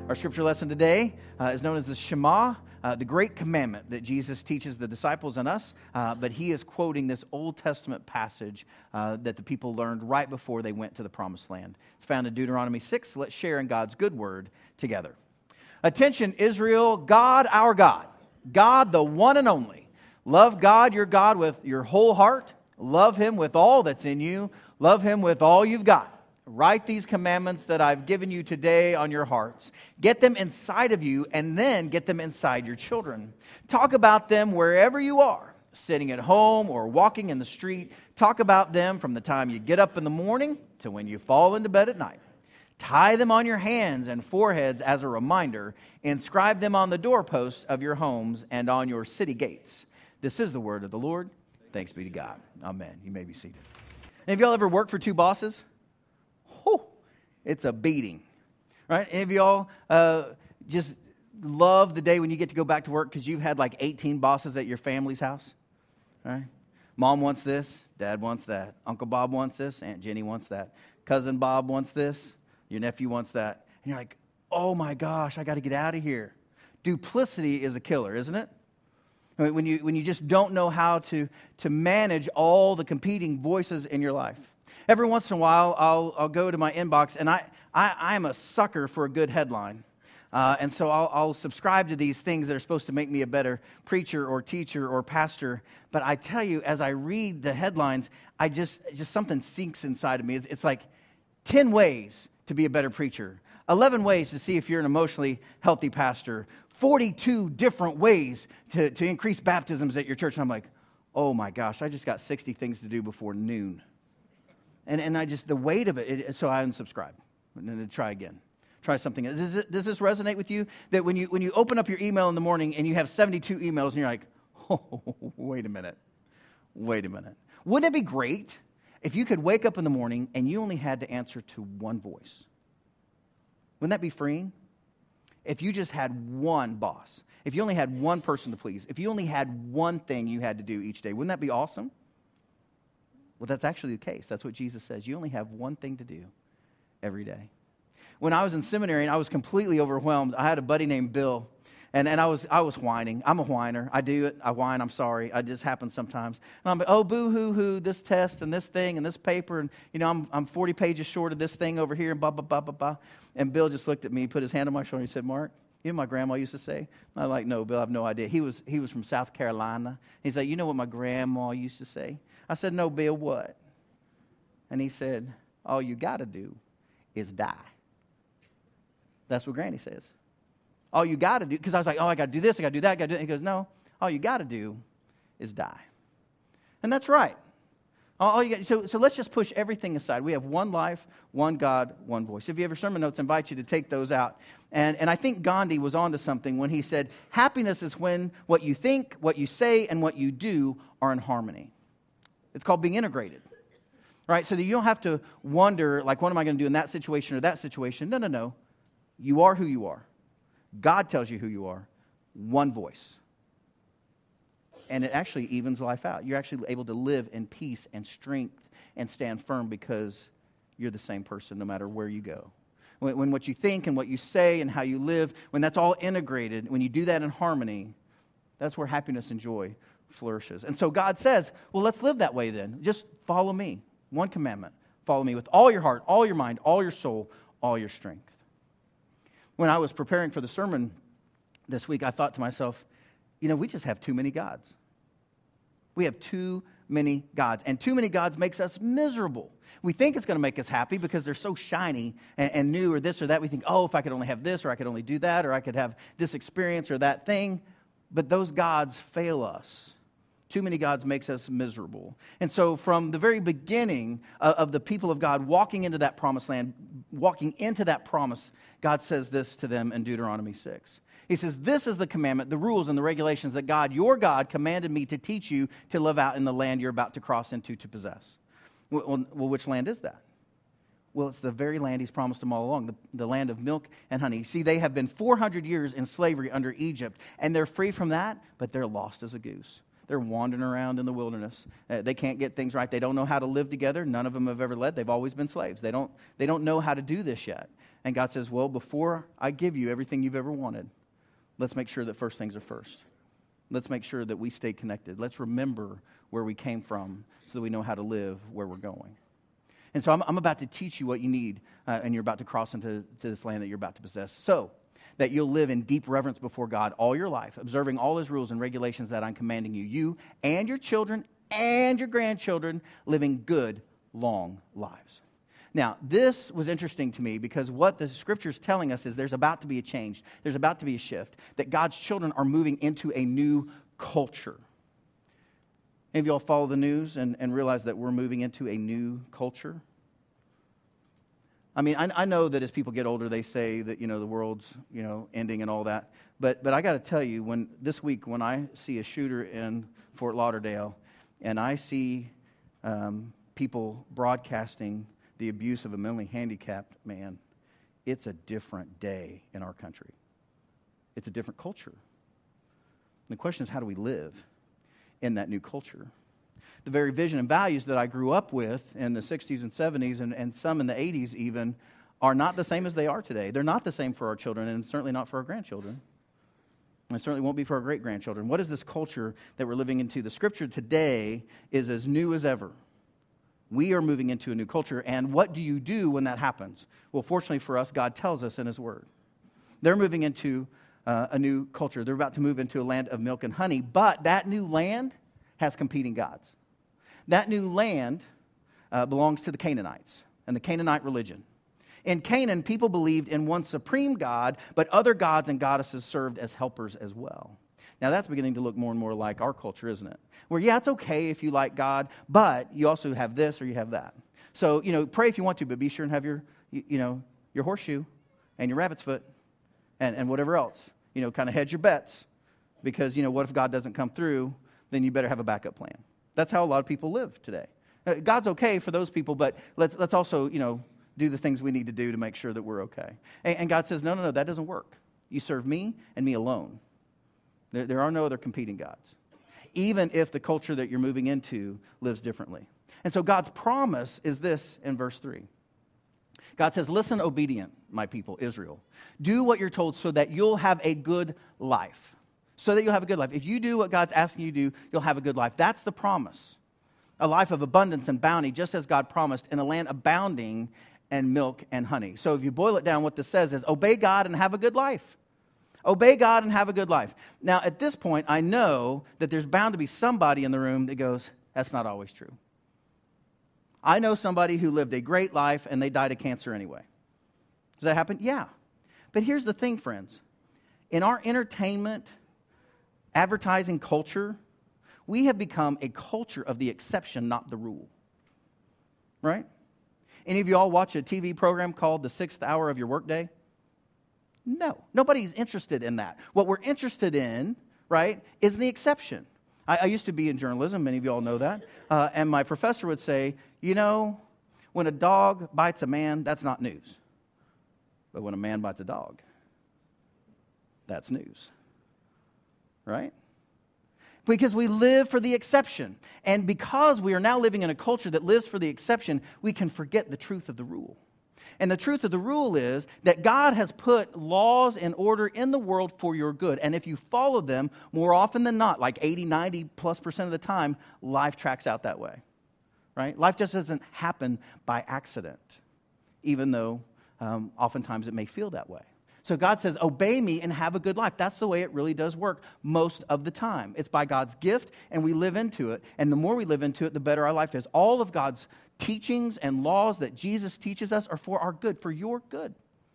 Our scripture lesson today is known as the Shema, the great commandment that Jesus teaches the disciples and us, but he is quoting this Old Testament passage that the people learned right before they went to the Promised Land. It's found in Deuteronomy 6. Let's share in God's good word together. Attention, Israel, God, our God, God, the one and only. Love God, your God, with your whole heart. Love him with all that's in you. Love him with all you've got. Write these commandments that I've given you today on your hearts. Get them inside of you, and then get them inside your children. Talk about them wherever you are, sitting at home or walking in the street. Talk about them from the time you get up in the morning to when you fall into bed at night. Tie them on your hands and foreheads as a reminder. Inscribe them on the doorposts of your homes and on your city gates. This is the word of the Lord. Thanks be to God. Amen. You may be seated. Have y'all ever worked for two bosses? Oh, it's a beating, right? Any of y'all just love the day when you get to go back to work because you've had like 18 bosses at your family's house, right? Mom wants this, Dad wants that, Uncle Bob wants this, Aunt Jenny wants that, Cousin Bob wants this, your nephew wants that. And you're like, oh my gosh, I got to get out of here. Duplicity is a killer, isn't it? When you just don't know how to manage all the competing voices in your life. Every once in a while, I'll go to my inbox, and I'm a sucker for a good headline. And so I'll subscribe to these things that are supposed to make me a better preacher or teacher or pastor. But I tell you, as I read the headlines, I just something sinks inside of me. It's like 10 ways to be a better preacher, 11 ways to see if you're an emotionally healthy pastor, 42 different ways to increase baptisms at your church. And I'm like, oh my gosh, I just got 60 things to do before noon. And I just, the weight of it, so I unsubscribe. And then try again. Try something else. Does this resonate with you? That when you open up your email in the morning and you have 72 emails and you're like, oh, wait a minute. Wouldn't it be great if you could wake up in the morning and you only had to answer to one voice? Wouldn't that be freeing? If you just had one boss, if you only had one person to please, if you only had one thing you had to do each day, wouldn't that be awesome? Well, that's actually the case. That's what Jesus says. You only have one thing to do every day. When I was in seminary and I was completely overwhelmed, I had a buddy named Bill, and I was whining. I'm a whiner. I do it. I whine. I'm sorry. It just happens sometimes. And I'm like, oh, boo-hoo-hoo, this test and this thing and this paper, and I'm 40 pages short of this thing over here, and blah, blah, blah, blah, blah. And Bill just looked at me, put his hand on my shoulder, and he said, Mark, you know what my grandma used to say? I'm like, no, Bill, I have no idea. He was from South Carolina. He's like, you know what my grandma used to say? I said, no, Bill, what? And he said, all you got to do is die. That's what Granny says. All you got to do, because I was like, oh, I got to do this, I got to do that, I got to do that. He goes, no, all you got to do is die. And that's right. So let's just push everything aside. We have one life, one God, one voice. If you have your sermon notes, I invite you to take those out. And I think Gandhi was onto something when he said, happiness is when what you think, what you say, and what you do are in harmony. It's called being integrated. Right? So that you don't have to wonder, like, what am I going to do in that situation or that situation? No. You are who you are. God tells you who you are. One voice. And it actually evens life out. You're actually able to live in peace and strength and stand firm because you're the same person no matter where you go. When what you think and what you say and how you live, when that's all integrated, when you do that in harmony, that's where happiness and joy flourishes. And so God says, well, let's live that way then. Just follow me. One commandment. Follow me with all your heart, all your mind, all your soul, all your strength. When I was preparing for the sermon this week, I thought to myself, we just have too many gods. We have too many gods. And too many gods makes us miserable. We think it's going to make us happy because they're so shiny and new or this or that. We think, oh, if I could only have this or I could only do that or I could have this experience or that thing. But those gods fail us. Too many gods makes us miserable. And so from the very beginning of the people of God walking into that promised land, walking into that promise, God says this to them in Deuteronomy 6. He says, this is the commandment, the rules and the regulations that God, your God, commanded me to teach you to live out in the land you're about to cross into to possess. Well, which land is that? Well, it's the very land he's promised them all along, the land of milk and honey. See, they have been 400 years in slavery under Egypt, and they're free from that, but they're lost as a goose. They're wandering around in the wilderness. They can't get things right. They don't know how to live together. None of them have ever led. They've always been slaves. They don't know how to do this yet. And God says, well, before I give you everything you've ever wanted, let's make sure that first things are first. Let's make sure that we stay connected. Let's remember where we came from so that we know how to live where we're going. And so I'm about to teach you what you need, and you're about to cross into this land that you're about to possess, so that you'll live in deep reverence before God all your life, observing all His rules and regulations that I'm commanding you, you and your children and your grandchildren, living good, long lives. Now, this was interesting to me because what the Scripture is telling us is there's about to be a change. There's about to be a shift, that God's children are moving into a new culture. Any of y'all follow the news and realize that we're moving into a new culture? I mean, I know that as people get older, they say that, the world's, ending and all that. But I got to tell you, this week when I see a shooter in Fort Lauderdale and I see people broadcasting the abuse of a mentally handicapped man, it's a different day in our country. It's a different culture. And the question is, how do we live in that new culture? The very vision and values that I grew up with in the 60s and 70s and some in the 80s even are not the same as they are today. They're not the same for our children, and certainly not for our grandchildren. And it certainly won't be for our great-grandchildren. What is this culture that we're living into? The Scripture today is as new as ever. We are moving into a new culture, and what do you do when that happens? Well, fortunately for us, God tells us in His Word. They're moving into a new culture. They're about to move into a land of milk and honey, but that new land has competing gods. That new land belongs to the Canaanites and the Canaanite religion. In Canaan, people believed in one supreme God, but other gods and goddesses served as helpers as well. Now, that's beginning to look more and more like our culture, isn't it? Where, yeah, it's okay if you like God, but you also have this or you have that. So, pray if you want to, but be sure and have your horseshoe and your rabbit's foot and whatever else. Kind of hedge your bets because, what if God doesn't come through? Then you better have a backup plan. That's how a lot of people live today. God's okay for those people, but let's also, do the things we need to do to make sure that we're okay. And God says, no, that doesn't work. You serve me and me alone. There are no other competing gods, even if the culture that you're moving into lives differently. And so God's promise is this in verse 3. God says, listen, obedient, my people, Israel. Do what you're told so that you'll have a good life. So that you'll have a good life. If you do what God's asking you to do, you'll have a good life. That's the promise. A life of abundance and bounty, just as God promised, in a land abounding in milk and honey. So if you boil it down, what this says is, obey God and have a good life. Obey God and have a good life. Now, at this point, I know that there's bound to be somebody in the room that goes, that's not always true. I know somebody who lived a great life and they died of cancer anyway. Does that happen? Yeah. But here's the thing, friends. In our entertainment, advertising culture, we have become a culture of the exception, not the rule. Right? Any of you all watch a TV program called The 6th Hour of Your Workday? No. Nobody's interested in that. What we're interested in, right, is the exception. I used to be in journalism. Many of you all know that. And my professor would say, when a dog bites a man, that's not news. But when a man bites a dog, that's news. Right? Because we live for the exception. And because we are now living in a culture that lives for the exception, we can forget the truth of the rule. And the truth of the rule is that God has put laws in order in the world for your good. And if you follow them, more often than not, like 80, 90+% of the time, life tracks out that way. Right? Life just doesn't happen by accident, even though oftentimes it may feel that way. So God says, obey me and have a good life. That's the way it really does work most of the time. It's by God's gift, and we live into it. And the more we live into it, the better our life is. All of God's teachings and laws that Jesus teaches us are for our good, for your good.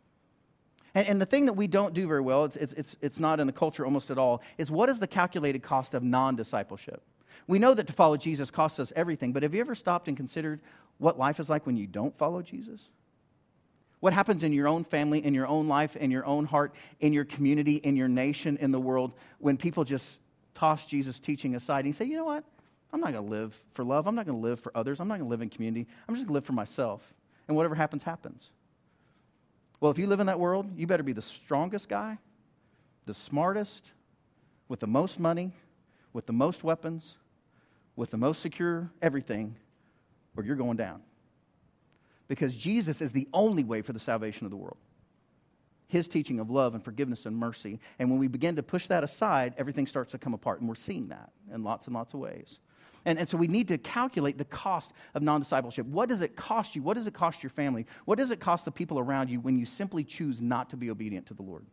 And the thing that we don't do very well, it's not in the culture almost at all, is what is the calculated cost of non-discipleship? We know that to follow Jesus costs us everything, but have you ever stopped and considered what life is like when you don't follow Jesus? What happens in your own family, in your own life, in your own heart, in your community, in your nation, in the world, when people just toss Jesus' teaching aside and say, you know what? I'm not going to live for love. I'm not going to live for others. I'm not going to live in community. I'm just going to live for myself. And whatever happens, happens. Well, if you live in that world, you better be the strongest guy, the smartest, with the most money, with the most weapons, with the most secure everything, or you're going down. Because Jesus is the only way for the salvation of the world. His teaching of love and forgiveness and mercy. And when we begin to push that aside, everything starts to come apart. And we're seeing that in lots and lots of ways. And so we need to calculate the cost of non-discipleship. What does it cost you? What does it cost your family? What does it cost the people around you when you simply choose not to be obedient to the Lord?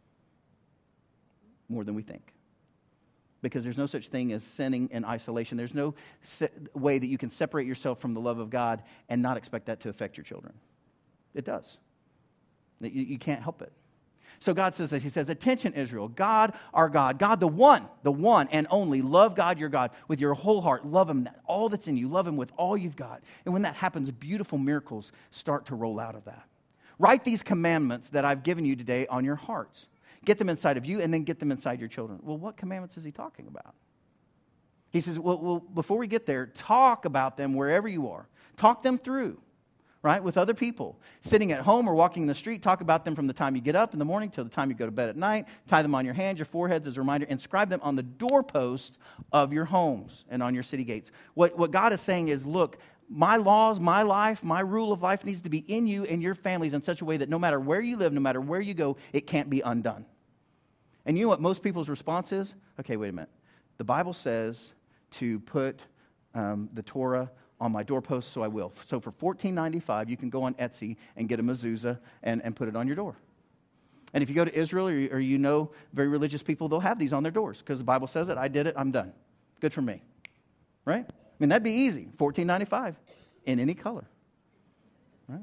More than we think. Because there's no such thing as sinning in isolation. There's no way that you can separate yourself from the love of God and not expect that to affect your children. It does. You can't help it. So God says this. He says, attention, Israel, God, our God, God, the one and only. Love God, your God, with your whole heart. Love Him, all that's in you. Love Him with all you've got. And when that happens, beautiful miracles start to roll out of that. Write these commandments that I've given you today on your hearts. Get them inside of you, and then get them inside your children. Well, what commandments is He talking about? He says, well, before we get there, talk about them wherever you are. Talk them through. Right, with other people. Sitting at home or walking in the street, talk about them from the time you get up in the morning till the time you go to bed at night. Tie them on your hands, your foreheads as a reminder. Inscribe them on the doorposts of your homes and on your city gates. What God is saying is, look, my laws, my life, my rule of life needs to be in you and your families in such a way that no matter where you live, no matter where you go, it can't be undone. And you know what most people's response is? Okay, wait a minute. The Bible says to put the Torah on my doorpost, so I will. So for $14.95, you can go on Etsy and get a mezuzah and put it on your door. And if you go to Israel or you know very religious people, they'll have these on their doors because the Bible says it. I did it. I'm done. Good for me. Right? I mean, that'd be easy. $14.95 in any color. Right?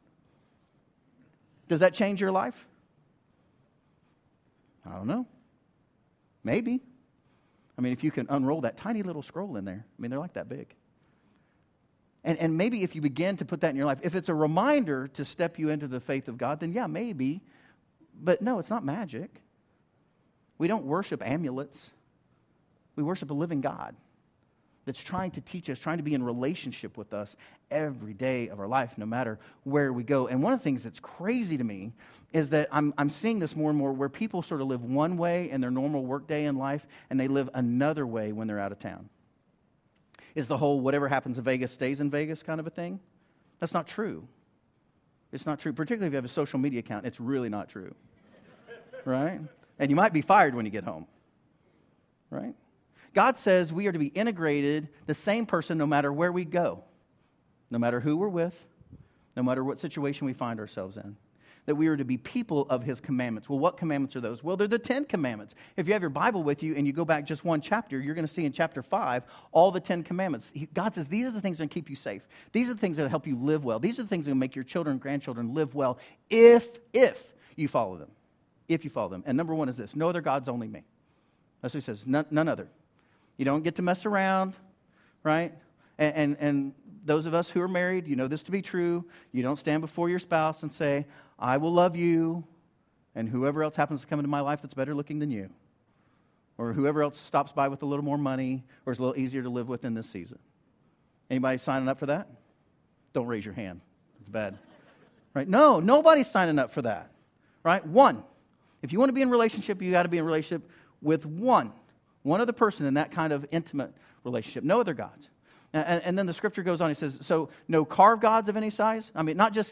Does that change your life? I don't know. Maybe. I mean, if you can unroll that tiny little scroll in there. I mean, they're like that big. And maybe if you begin to put that in your life, if it's a reminder to step you into the faith of God, then yeah, maybe. But no, it's not magic. We don't worship amulets. We worship a living God that's trying to teach us, trying to be in relationship with us every day of our life, no matter where we go. And one of the things that's crazy to me is that I'm seeing this more and more where people sort of live one way in their normal workday in life, and they live another way when they're out of town. Is the whole whatever happens in Vegas stays in Vegas kind of a thing? That's not true. It's not true. Particularly if you have a social media account, it's really not true. Right? And you might be fired when you get home. Right? God says we are to be integrated, the same person, no matter where we go. No matter who we're with, no matter what situation we find ourselves in. That we are to be people of His commandments. Well, what commandments are those? Well, they're the 10 commandments. If you have your Bible with you and you go back just one chapter, you're going to see in chapter 5 all the 10 commandments. God says these are the things that keep you safe. These are the things that help you live well. These are the things that make your children and grandchildren live well if you follow them. If you follow them. And number one is this: no other gods, only me. That's what He says. None other. You don't get to mess around, right? And those of us who are married, you know this to be true. You don't stand before your spouse and say, I will love you, and whoever else happens to come into my life that's better looking than you. Or whoever else stops by with a little more money or is a little easier to live with in this season. Anybody signing up for that? Don't raise your hand. It's bad. Right? No, nobody's signing up for that. Right? One. If you want to be in a relationship, you got to be in a relationship with one other person in that kind of intimate relationship. No other gods. And then the scripture goes on. He says, so no carved gods of any size. I mean, not just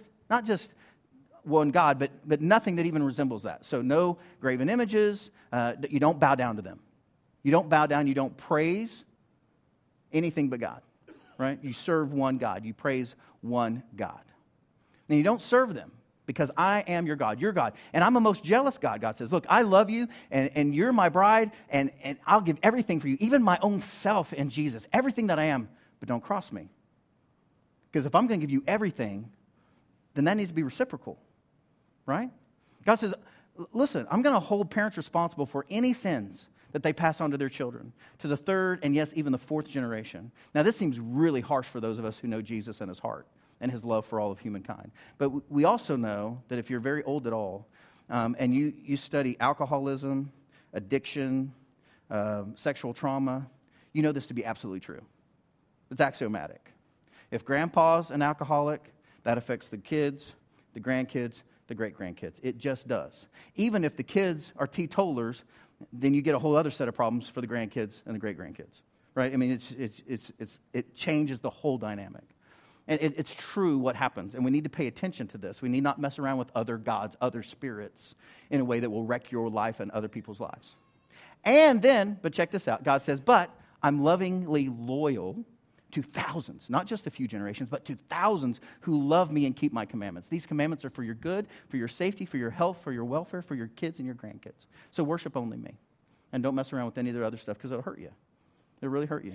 one God, but nothing that even resembles that. So no graven images. You don't bow down to them. You don't bow down. You don't praise anything but God. Right? You serve one God. You praise one God. And you don't serve them because I am your God. Your God. And I'm a most jealous God. God says, look, I love you and you're my bride and I'll give everything for you, even my own self in Jesus, everything that I am, but don't cross me. Because if I'm going to give you everything, then that needs to be reciprocal. Right? God says, listen, I'm going to hold parents responsible for any sins that they pass on to their children, to the third and yes, even the fourth generation. Now, this seems really harsh for those of us who know Jesus and His heart and His love for all of humankind. But we also know that if you're very old at all, and you study alcoholism, addiction, sexual trauma, you know this to be absolutely true. It's axiomatic. If grandpa's an alcoholic, that affects the kids, the grandkids, the great-grandkids. It just does. Even if the kids are teetotalers, then you get a whole other set of problems for the grandkids and the great-grandkids. Right? I mean, it changes the whole dynamic. And it's true what happens, and we need to pay attention to this. We need not mess around with other gods, other spirits, in a way that will wreck your life and other people's lives. And then, but check this out, God says, but I'm lovingly loyal to thousands, not just a few generations, but to thousands who love me and keep my commandments. These commandments are for your good, for your safety, for your health, for your welfare, for your kids and your grandkids. So worship only me. And don't mess around with any of the other stuff because it'll hurt you. It'll really hurt you.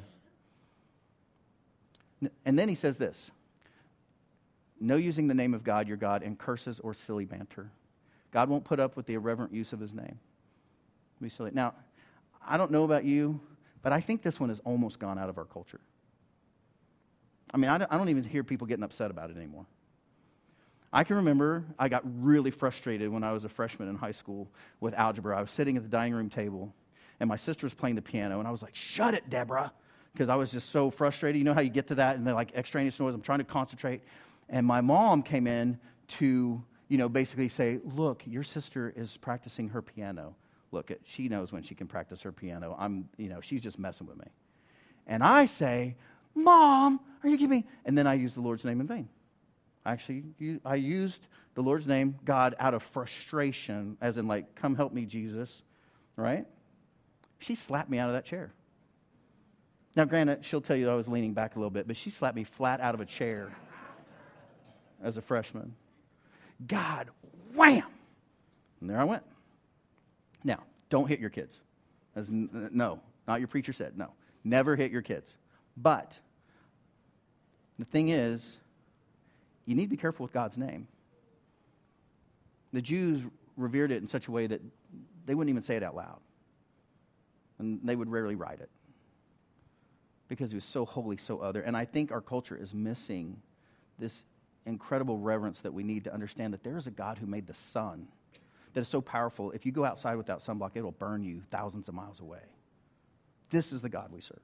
And then he says this. No using the name of God, your God, in curses or silly banter. God won't put up with the irreverent use of his name. Be silly. Now, I don't know about you, but I think this one has almost gone out of our culture. I mean, I don't even hear people getting upset about it anymore. I can remember I got really frustrated when I was a freshman in high school with algebra. I was sitting at the dining room table, and my sister was playing the piano, and I was like, shut it, Deborah, because I was just so frustrated. You know how you get to that, and they're like extraneous noise. I'm trying to concentrate. And my mom came in to, basically say, look, your sister is practicing her piano. Look, she knows when she can practice her piano. She's just messing with me. And I say, Mom, are you kidding me? And then I use the Lord's name in vain. Actually, I used the Lord's name, God, out of frustration, as in like, come help me, Jesus, right? She slapped me out of that chair. Now, granted, she'll tell you I was leaning back a little bit, but she slapped me flat out of a chair as a freshman. God, wham! And there I went. Now, don't hit your kids. No, not your preacher said. No, never hit your kids. But the thing is, you need to be careful with God's name. The Jews revered it in such a way that they wouldn't even say it out loud. And they would rarely write it. Because it was so holy, so other. And I think our culture is missing this incredible reverence that we need to understand that there is a God who made the sun that is so powerful. If you go outside without sunblock, it will burn you thousands of miles away. This is the God we serve.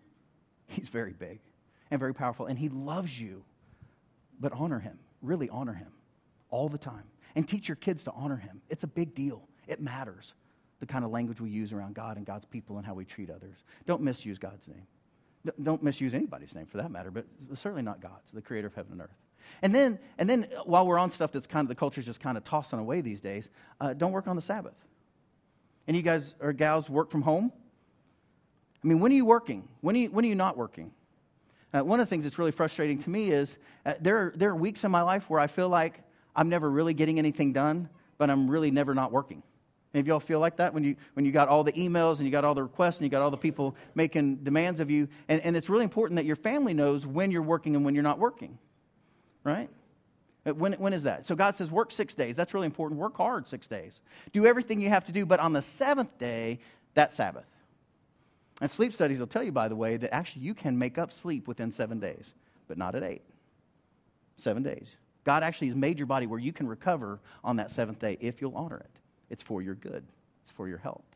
He's very big and very powerful, and he loves you. But honor him. Really honor him all the time. And teach your kids to honor him. It's a big deal. It matters, the kind of language we use around God and God's people and how we treat others. Don't misuse God's name. Don't misuse anybody's name for that matter, but certainly not God's, the creator of heaven and earth. And then while we're on stuff that's kind of, the culture's just kind of tossing away these days, don't work on the Sabbath. Any of you guys or gals work from home? I mean, when are you working? When are you not working? One of the things that's really frustrating to me is there are weeks in my life where I feel like I'm never really getting anything done, but I'm really never not working. Any of y'all feel like that when you got all the emails and you got all the requests and you got all the people making demands of you? And it's really important that your family knows when you're working and when you're not working, right? When is that? So God says work 6 days. That's really important. Work hard 6 days. Do everything you have to do, but on the seventh day, that's Sabbath. And sleep studies will tell you, by the way, that actually you can make up sleep within 7 days, but not at 8. 7 days. God actually has made your body where you can recover on that seventh day if you'll honor it. It's for your good. It's for your health.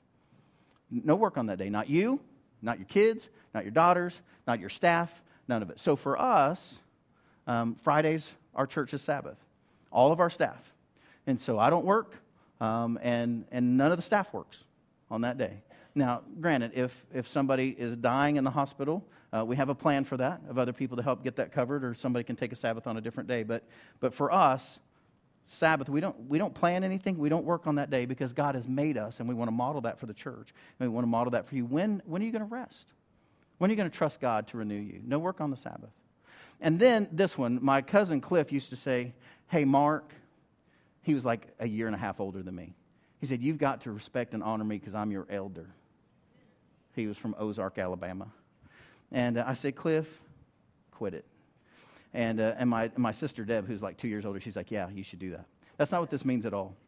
No work on that day. Not you, not your kids, not your daughters, not your staff, none of it. So for us, Fridays, our church is Sabbath. All of our staff. And so I don't work, and none of the staff works on that day. Now, granted, if somebody is dying in the hospital, we have a plan for that, of other people to help get that covered, or somebody can take a Sabbath on a different day. But for us, Sabbath, we don't plan anything. We don't work on that day because God has made us, and we want to model that for the church. And we want to model that for you. When are you going to rest? When are you going to trust God to renew you? No work on the Sabbath. And then this one, my cousin Cliff used to say, hey, Mark, he was like a year and a half older than me. He said, you've got to respect and honor me because I'm your elder. He was from Ozark, Alabama. And I said, Cliff, quit it. And my sister Deb, who's like 2 years older, she's like, yeah, you should do that. That's not what this means at all.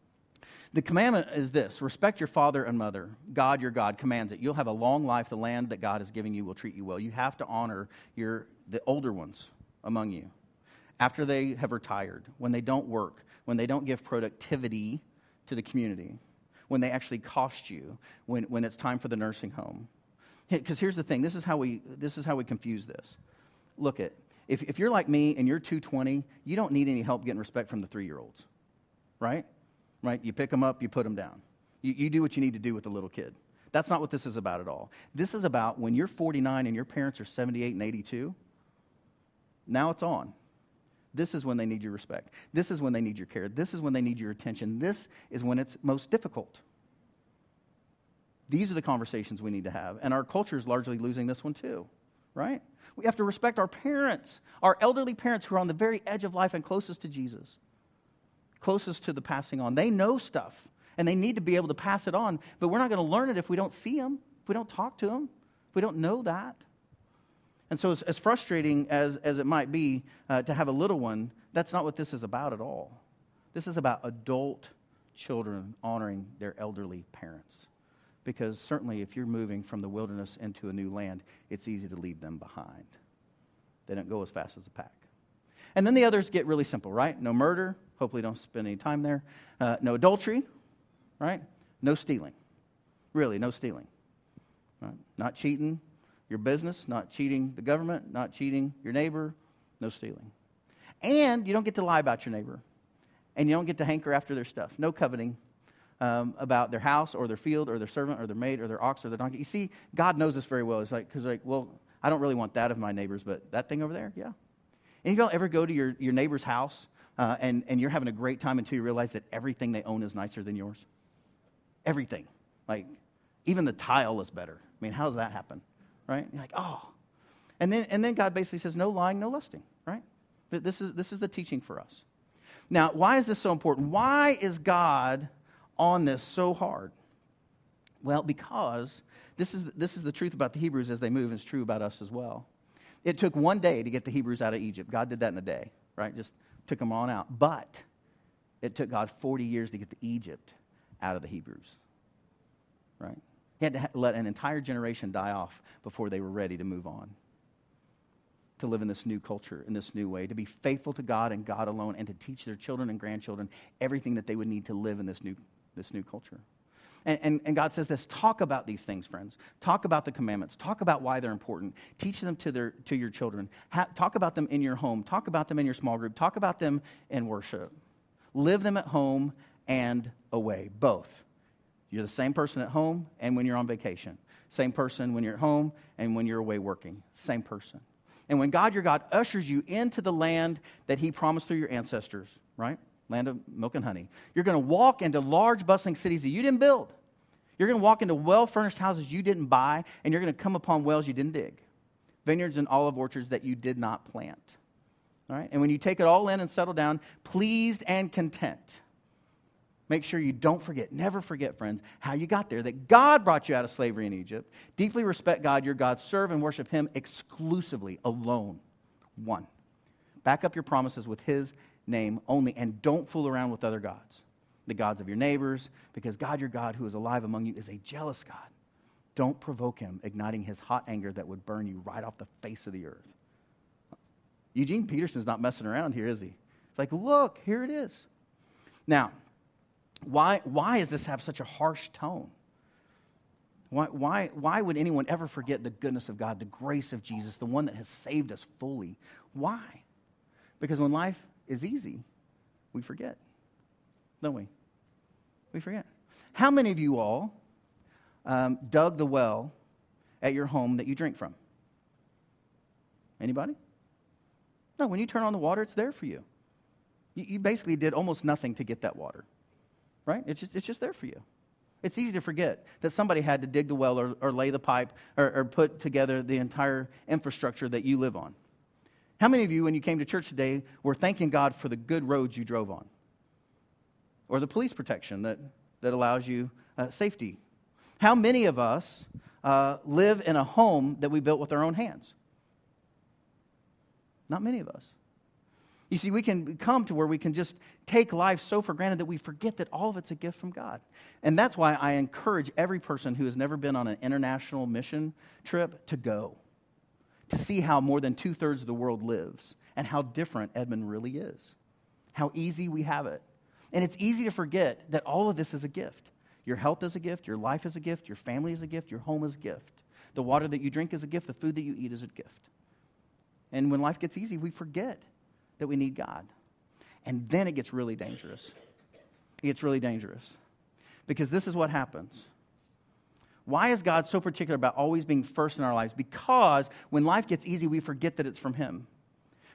The commandment is this: respect your father and mother. God, your God, commands it. You'll have a long life. The land that God is giving you will treat you well. You have to honor the older ones among you after they have retired, when they don't work, when they don't give productivity to the community, when they actually cost you, when it's time for the nursing home. Because here's the thing: this is how we confuse this. Look at. If you're like me and you're 220, you don't need any help getting respect from the 3-year-olds, right? Right? You pick them up, you put them down. You do what you need to do with the little kid. That's not what this is about at all. This is about when you're 49 and your parents are 78 and 82. Now it's on. This is when they need your respect. This is when they need your care. This is when they need your attention. This is when it's most difficult. These are the conversations we need to have. And our culture is largely losing this one too, right? We have to respect our parents, our elderly parents who are on the very edge of life and closest to Jesus, closest to the passing on. They know stuff, and they need to be able to pass it on. But we're not going to learn it if we don't see them, if we don't talk to them, if we don't know that. And so as frustrating as it might be to have a little one, that's not what this is about at all. This is about adult children honoring their elderly parents. Because certainly if you're moving from the wilderness into a new land, it's easy to leave them behind. They don't go as fast as a pack. And then the others get really simple, right? No murder. Hopefully don't spend any time there. No adultery, right? No stealing. Really, no stealing. Right? Not cheating your business, not cheating the government, not cheating your neighbor, no stealing. And you don't get to lie about your neighbor. And you don't get to hanker after their stuff. No coveting about their house or their field or their servant or their maid or their ox or their donkey. You see, God knows this very well. It's like, because well, I don't really want that of my neighbors, but that thing over there, yeah. And if y'all ever go to your neighbor's house and you're having a great time until you realize that everything they own is nicer than yours? Everything. Like, even the tile is better. I mean, how does that happen? Right? You're like, oh. And then God basically says, no lying, no lusting, right? This is the teaching for us. Now, why is this so important? Why is God on this so hard? Well, because this is the truth about the Hebrews as they move, and it's true about us as well. It took one day to get the Hebrews out of Egypt. God did that in a day, right? Just took them on out. But it took God 40 years to get the Egypt out of the Hebrews, right? He had to let an entire generation die off before they were ready to move on, to live in this new culture, in this new way, to be faithful to God and God alone, and to teach their children and grandchildren everything that they would need to live in this new culture. And God says this, talk about these things, friends. Talk about the commandments. Talk about why they're important. Teach them to your children. Talk about them in your home. Talk about them in your small group. Talk about them in worship. Live them at home and away, both. You're the same person at home and when you're on vacation. Same person when you're at home and when you're away working. Same person. And when God, your God, ushers you into the land that he promised through your ancestors, right? Land of milk and honey. You're going to walk into large, bustling cities that you didn't build. You're going to walk into well-furnished houses you didn't buy, and you're going to come upon wells you didn't dig. Vineyards and olive orchards that you did not plant. All right? And when you take it all in and settle down, pleased and content, make sure you don't forget, never forget, friends, how you got there, that God brought you out of slavery in Egypt. Deeply respect God, your God. Serve and worship him exclusively, alone. One. Back up your promises with his name only, and don't fool around with other gods, the gods of your neighbors, because God, your God, who is alive among you, is a jealous God. Don't provoke him, igniting his hot anger that would burn you right off the face of the earth. Eugene Peterson's not messing around here, is he? It's like, look, here it is. Now, why does this have such a harsh tone? Why would anyone ever forget the goodness of God, the grace of Jesus, the one that has saved us fully? Why? Because when life is easy, we forget, don't we? We forget. How many of you all dug the well at your home that you drink from? Anybody? No, when you turn on the water, it's there for you. You basically did almost nothing to get that water, right? It's just there for you. It's easy to forget that somebody had to dig the well or lay the pipe or put together the entire infrastructure that you live on. How many of you, when you came to church today, were thanking God for the good roads you drove on? Or the police protection that allows you safety? How many of us live in a home that we built with our own hands? Not many of us. You see, we can come to where we can just take life so for granted that we forget that all of it's a gift from God. And that's why I encourage every person who has never been on an international mission trip to go, to see how more than 2/3 of the world lives and how different Edmond really is, how easy we have it. And it's easy to forget that all of this is a gift. Your health is a gift, your life is a gift, your family is a gift, your home is a gift. The water that you drink is a gift, the food that you eat is a gift. And when life gets easy, we forget that we need God. And then it gets really dangerous. It gets really dangerous. Because this is what happens. Why is God so particular about always being first in our lives? Because when life gets easy, we forget that it's from him.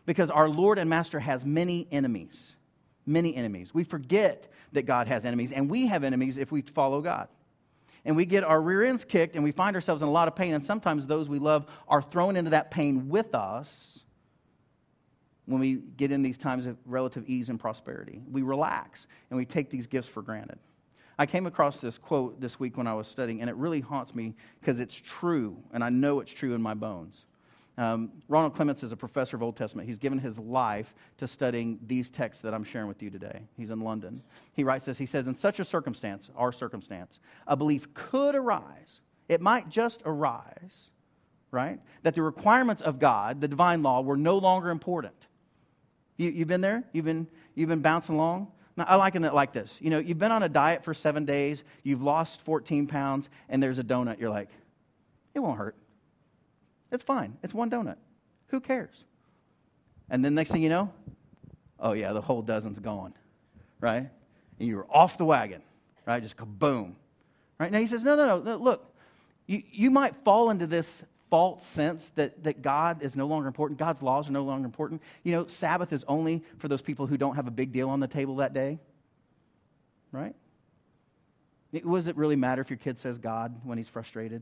Because our Lord and Master has many enemies. Many enemies. We forget that God has enemies, and we have enemies if we follow God. And we get our rear ends kicked, and we find ourselves in a lot of pain, and sometimes those we love are thrown into that pain with us when we get in these times of relative ease and prosperity. We relax, and we take these gifts for granted. I came across this quote this week when I was studying, and it really haunts me because it's true, and I know it's true in my bones. Ronald Clements is a professor of Old Testament. He's given his life to studying these texts that I'm sharing with you today. He's in London. He writes this. He says, in such a circumstance, our circumstance, a belief could arise. It might just arise, right? That the requirements of God, the divine law, were no longer important. You've been there? You've been bouncing along? Now, I liken it like this. You know, you've been on a diet for 7 days. You've lost 14 pounds, and there's a donut. You're like, it won't hurt. It's fine. It's one donut. Who cares? And then next thing you know, oh yeah, the whole dozen's gone, right? And you're off the wagon, right? Just kaboom. Right? Now he says, no, look, you might fall into this false sense that God is no longer important. God's laws are no longer important. You know, Sabbath is only for those people who don't have a big deal on the table that day, right? Does it really matter if your kid says God when he's frustrated?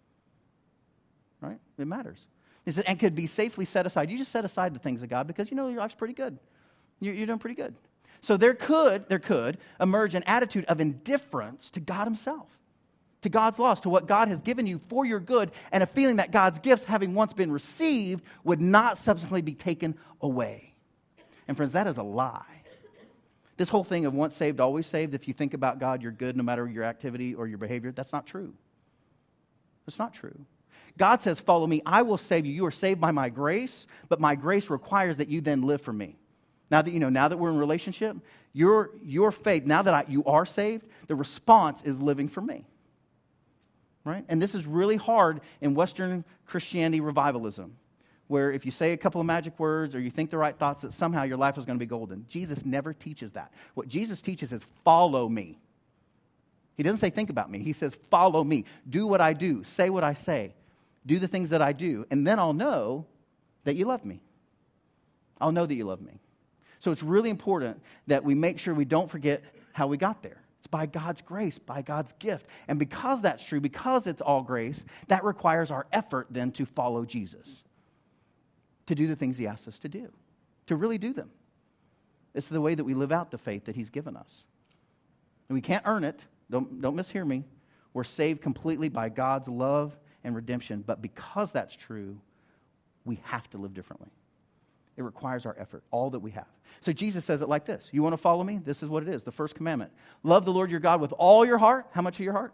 Right? It matters. He said, and could be safely set aside. You just set aside the things of God because you know your life's pretty good. You're doing pretty good. So there could emerge an attitude of indifference to God himself, to God's laws, to what God has given you for your good, and a feeling that God's gifts, having once been received, would not subsequently be taken away. And friends, that is a lie. This whole thing of once saved, always saved, if you think about God, you're good no matter your activity or your behavior, that's not true. It's not true. God says, follow me, I will save you. You are saved by my grace, but my grace requires that you then live for me. Now that we're in a relationship, your faith, now that you are saved, the response is living for me. Right? And this is really hard in Western Christianity revivalism, where if you say a couple of magic words or you think the right thoughts, that somehow your life is going to be golden. Jesus never teaches that. What Jesus teaches is follow me. He doesn't say think about me. He says follow me. Do what I do. Say what I say. Do the things that I do, and then I'll know that you love me. I'll know that you love me. So it's really important that we make sure we don't forget how we got there. It's by God's grace, by God's gift. And because that's true, because it's all grace, that requires our effort then to follow Jesus, to do the things he asks us to do, to really do them. It's the way that we live out the faith that he's given us. And we can't earn it. Don't mishear me. We're saved completely by God's love and redemption, but because that's true, we have to live differently. It requires our effort, all that we have. So Jesus says it like this. You want to follow me? This is what it is, the first commandment. Love the Lord your God with all your heart. How much of your heart?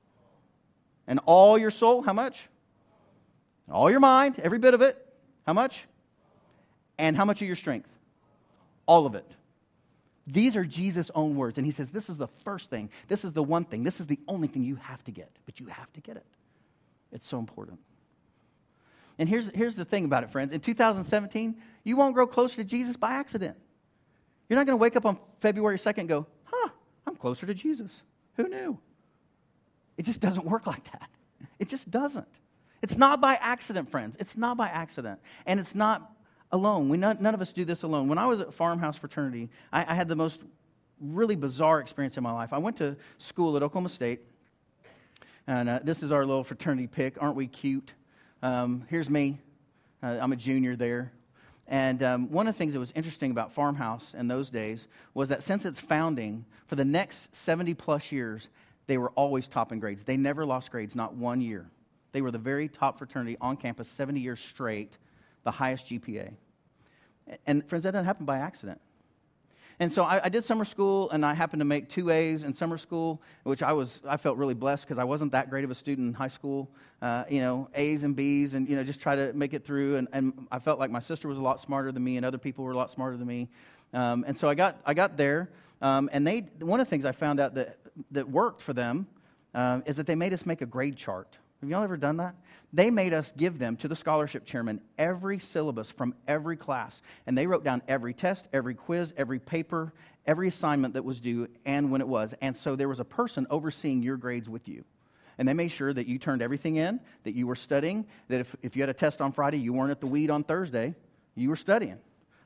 And all your soul. How much? All your mind, every bit of it. How much? And how much of your strength? All of it. These are Jesus' own words. And he says, this is the first thing. This is the one thing. This is the only thing you have to get. But you have to get it. It's so important. And here's the thing about it, friends. In 2017, you won't grow closer to Jesus by accident. You're not going to wake up on February 2nd and go, I'm closer to Jesus. Who knew? It just doesn't work like that. It just doesn't. It's not by accident, friends. It's not by accident. And it's not alone. None of us do this alone. When I was at Farmhouse Fraternity, I had the most really bizarre experience in my life. I went to school at Oklahoma State. And this is our little fraternity pic. Aren't we cute? Here's me. I'm a junior there. And one of the things that was interesting about Farmhouse in those days was that since its founding, for the next 70-plus years, they were always top in grades. They never lost grades, not 1 year. They were the very top fraternity on campus, 70 years straight, the highest GPA. And friends, that doesn't happen by accident. And so I did summer school, and I happened to make 2 A's in summer school, which I felt really blessed because I wasn't that great of a student in high school. A's and B's, and just try to make it through. And I felt like my sister was a lot smarter than me, and other people were a lot smarter than me. And so I got there, and one of the things I found out that worked for them is that they made us make a grade chart. Have y'all ever done that? They made us give them to the scholarship chairman every syllabus from every class. And they wrote down every test, every quiz, every paper, every assignment that was due, and when it was. And so there was a person overseeing your grades with you. And they made sure that you turned everything in, that you were studying, that if you had a test on Friday, you weren't at the weed on Thursday, you were studying.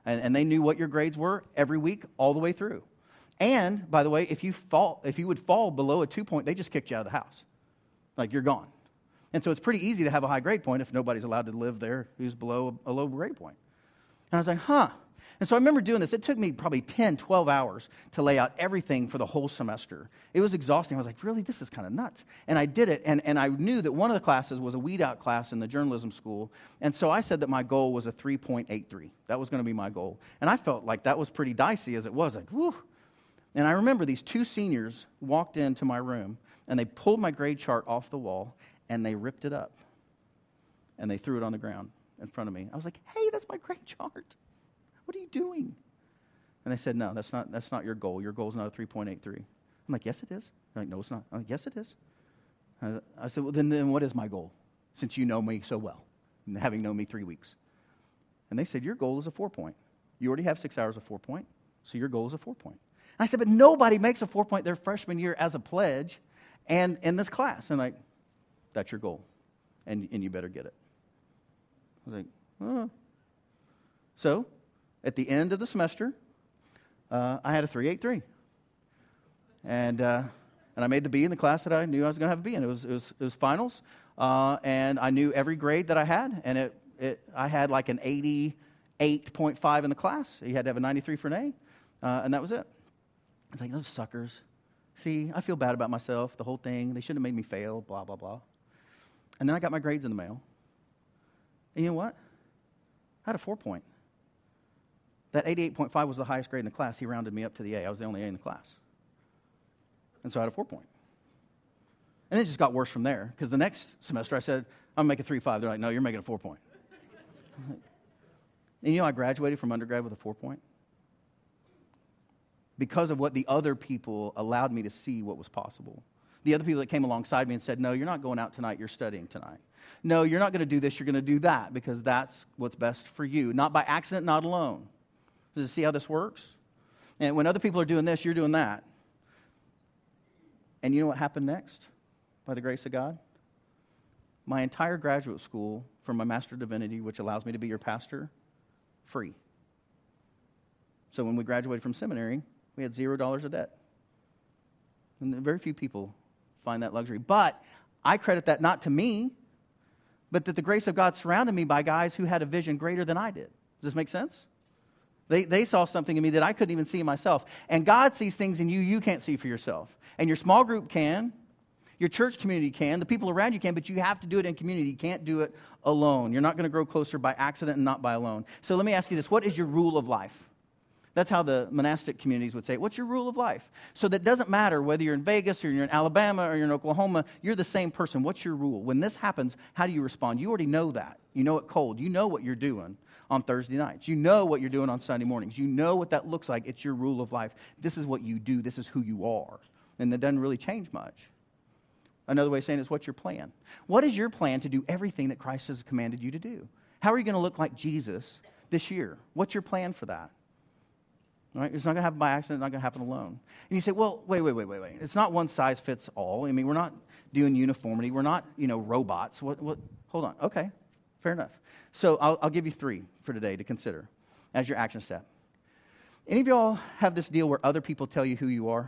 And they knew what your grades were every week all the way through. And, by the way, if you would fall below a 2 point, they just kicked you out of the house. Like, you're gone. And so it's pretty easy to have a high grade point if nobody's allowed to live there who's below a low grade point. And I was like, huh. And so I remember doing this. It took me probably 10, 12 hours to lay out everything for the whole semester. It was exhausting. I was like, really, this is kind of nuts. And I did it, and I knew that one of the classes was a weed out class in the journalism school. And so I said that my goal was a 3.83. That was going to be my goal. And I felt like that was pretty dicey as it was. Like, whew. And I remember these two seniors walked into my room, and they pulled my grade chart off the wall, and they ripped it up. And they threw it on the ground in front of me. I was like, hey, that's my grade chart. What are you doing? And they said, no, that's not your goal. Your goal is not a 3.83. I'm like, yes, it is. They're like, no, it's not. I'm like, yes, it is. I said, well, then what is my goal, since you know me so well, having known me 3 weeks? And they said, your goal is a 4 point. You already have 6 hours of 4 point, so your goal is a 4 point. And I said, but nobody makes a 4 point their freshman year as a pledge and in this class. And like, that's your goal, and you better get it. I was like, oh. So at the end of the semester, I had a 3.83. And I made the B in the class that I knew I was going to have a B in. It was finals, and I knew every grade that I had, and I had like an 88.5 in the class. You had to have a 93 for an A, and that was it. I was like, those suckers. See, I feel bad about myself, the whole thing. They shouldn't have made me fail, blah, blah, blah. And then I got my grades in the mail. And you know what? I had a 4 point. That 88.5 was the highest grade in the class. He rounded me up to the A. I was the only A in the class. And so I had a 4 point. And it just got worse from there, because the next semester I said, I'm going to make a 3.5. They're like, no, you're making a 4 point. And you know, I graduated from undergrad with a 4 point because of what the other people allowed me to see what was possible. The other people that came alongside me and said, no, you're not going out tonight, you're studying tonight. No, you're not going to do this, you're going to do that, because that's what's best for you. Not by accident, not alone. Does you see how this works? And when other people are doing this, you're doing that. And you know what happened next, by the grace of God? My entire graduate school, for my Master of Divinity, which allows me to be your pastor, free. So when we graduated from seminary, we had $0 of debt. And very few people find that luxury. But I credit that not to me, but that the grace of God surrounded me by guys who had a vision greater than I did. Does this make sense? They saw something in me that I couldn't even see in myself. And God sees things in you you can't see for yourself. And your small group can. Your church community can. The people around you can. But you have to do it in community. You can't do it alone. You're not going to grow closer by accident and not by alone. So let me ask you this. What is your rule of life? That's how the monastic communities would say it. What's your rule of life? So that it doesn't matter whether you're in Vegas or you're in Alabama or you're in Oklahoma, you're the same person. What's your rule? When this happens, how do you respond? You already know that. You know it cold. You know what you're doing on Thursday nights. You know what you're doing on Sunday mornings. You know what that looks like. It's your rule of life. This is what you do. This is who you are. And that doesn't really change much. Another way of saying it is, what's your plan? What is your plan to do everything that Christ has commanded you to do? How are you going to look like Jesus this year? What's your plan for that? Right? It's not going to happen by accident. It's not going to happen alone. And you say, well, wait. It's not one size fits all. I mean, we're not doing uniformity. We're not, robots. What? Hold on. Okay, fair enough. So I'll give you 3 for today to consider as your action step. Any of y'all have this deal where other people tell you who you are?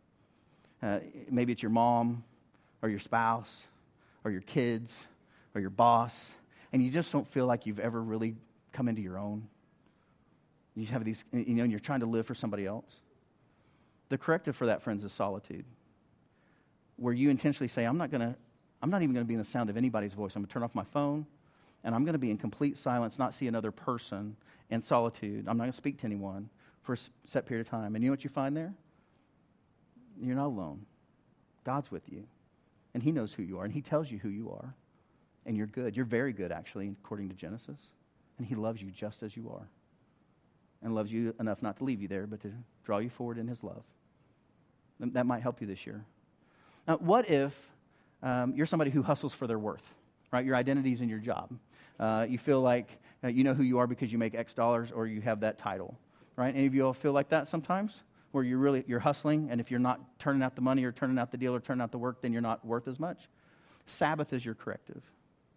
Maybe it's your mom or your spouse or your kids or your boss, and you just don't feel like you've ever really come into your own. You have these, and you're trying to live for somebody else. The corrective for that, friends, is solitude, where you intentionally say, I'm not even going to be in the sound of anybody's voice. I'm going to turn off my phone, and I'm going to be in complete silence, not see another person, in solitude. I'm not going to speak to anyone for a set period of time. And you know what you find there? You're not alone. God's with you, and He knows who you are, and He tells you who you are, and you're good. You're very good, actually, according to Genesis, and He loves you just as you are. And loves you enough not to leave you there, but to draw you forward in His love. That might help you this year. Now, what if you're somebody who hustles for their worth, right? Your identity is in your job. You feel like you know who you are because you make X dollars or you have that title, right? Any of you all feel like that sometimes, where you're hustling, and if you're not turning out the money or turning out the deal or turning out the work, then you're not worth as much? Sabbath is your corrective.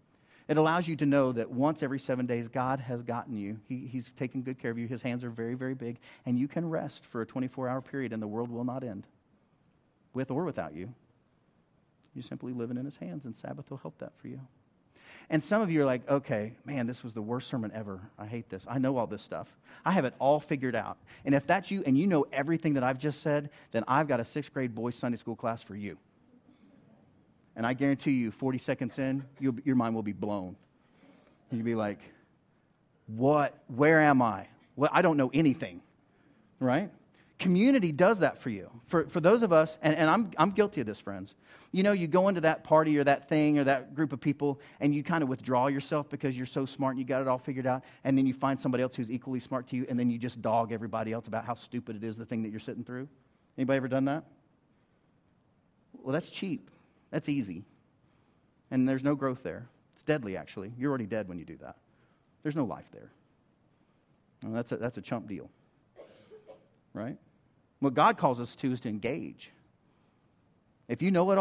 It allows you to know that once every 7 days, God has gotten you. He's taken good care of you. His hands are very, very big. And you can rest for a 24-hour period, and the world will not end, with or without you. You're simply living in His hands, and Sabbath will help that for you. And some of you are like, okay, man, this was the worst sermon ever. I hate this. I know all this stuff. I have it all figured out. And if that's you, and you know everything that I've just said, then I've got a 6th grade boys Sunday school class for you. And I guarantee you, 40 seconds in, your mind will be blown. And you'll be like, what? Where am I? Well, I don't know anything, right? Community does that for you. For those of us, and I'm guilty of this, friends. You know, you go into that party or that thing or that group of people, and you kind of withdraw yourself because you're so smart and you got it all figured out, and then you find somebody else who's equally smart to you, and then you just dog everybody else about how stupid it is, the thing that you're sitting through. Anybody ever done that? Well, that's cheap. That's easy. And there's no growth there. It's deadly, actually. You're already dead when you do that. There's no life there. Well, that's a chump deal. Right? What God calls us to is to engage. If you know it